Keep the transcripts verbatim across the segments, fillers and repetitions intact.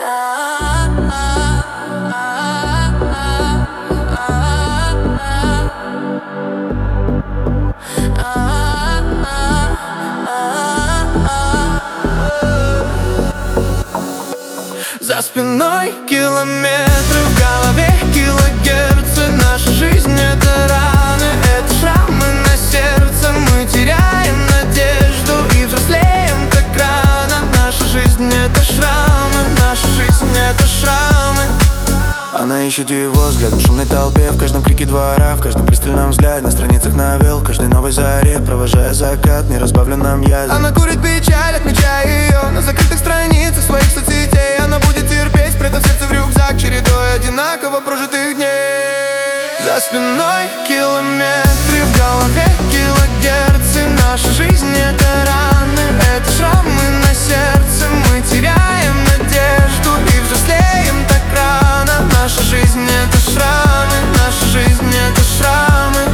За спиной километры, в голове килогерцы. Наша жизнь — это раны, это шрамы на сердце. Мы теряем надежду и взрослеем так рано. Наша жизнь — это шрамы, наша жизнь — это шрамы. Она ищет его взгляд в шумной толпе, в каждом крике двора, в каждом пристальном взгляде, на страницах новелл, в каждой новой заре, провожая закат в неразбавленном яде. Она курит печаль, отмечая ее на закрытых страницах своих соцсетей. Она будет терпеть, спрятав сердце в рюкзак, чередой одинаково прожитых дней. За спиной километры, в голове килогерцы. Наша жизнь — это раны, это шрамы на сердце. Мы теряем надежду и взрослеем так рано. Наша жизнь — это шрамы, наша жизнь — это шрамы.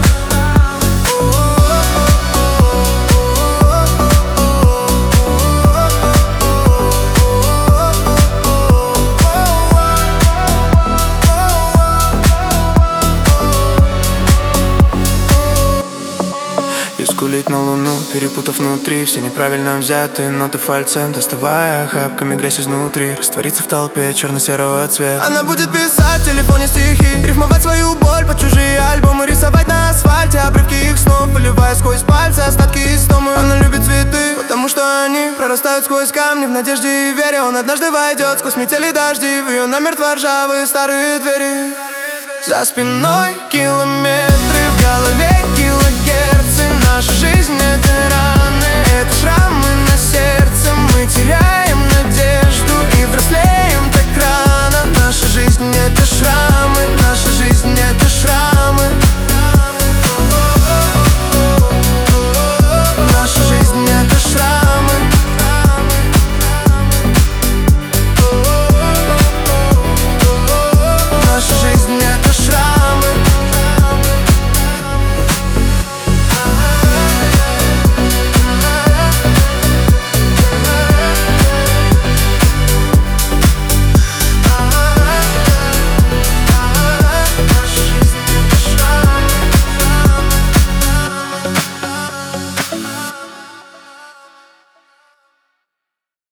Скулить на луну, перепутав внутри все неправильно взятые ноты фальцем, доставая охапками грязь изнутри, раствориться в толпе черно-серого цвета. Она будет писать в телефоне стихи, рифмовать свою боль под чужие альбомы, рисовать на асфальте обрывки их снов, выливая сквозь пальцы остатки истомы. Она любит цветы, потому что они прорастают сквозь камни. В надежде и вере он однажды войдет сквозь метели дожди в ее намертво ржавые старые двери. За спиной километры, в голове килогерцы. Наша жизнь — это раны, это шрамы на сердце. Мы теряем надежду и взрослеем так рано. Наша жизнь — это шрамы, наша жизнь — это шрамы. Наша жизнь — это шрамы.